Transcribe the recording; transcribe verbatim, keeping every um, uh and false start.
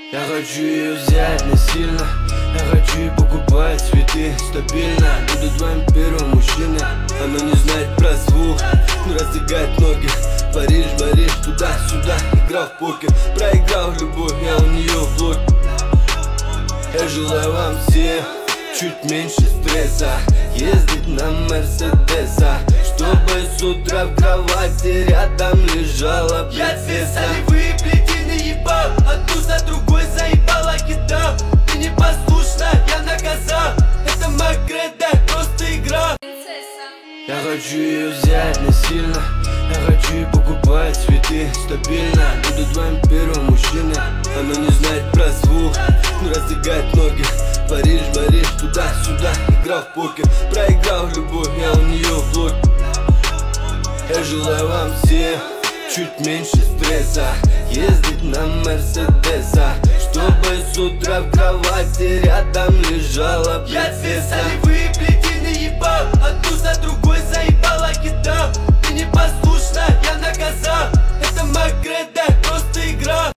Я хочу ее взять насильно, я хочу ей покупать цветы стабильно. Буду твоим первым мужчиной. Она не знает про звук, но раздвигает ноги. Париж, Париж, туда-сюда. Играл в покер, проиграл любовь, я у нее в блоке. Я желаю вам всем чуть меньше стресса, ездить на Мерседеса, чтобы с утра в кровати рядом лежала принцесса. Я солевые плетины ебал, одну за другой заебала кидал. Ты непослушна, я наказал. Это моя кредо, просто игра. Я хочу ее взять насильно, я хочу ей покупать цветы стабильно. Буду твоим первым мужчиной. Она не знает про звук, но раздвигает ноги. Париж, Париж, туда-сюда. Играл в покер, проиграл любовь, я у нее в блоке. Я желаю вам всем чуть меньше стресса, ездить на Мерседеса, чтобы с утра в кровати рядом лежала принцесса. Я солевые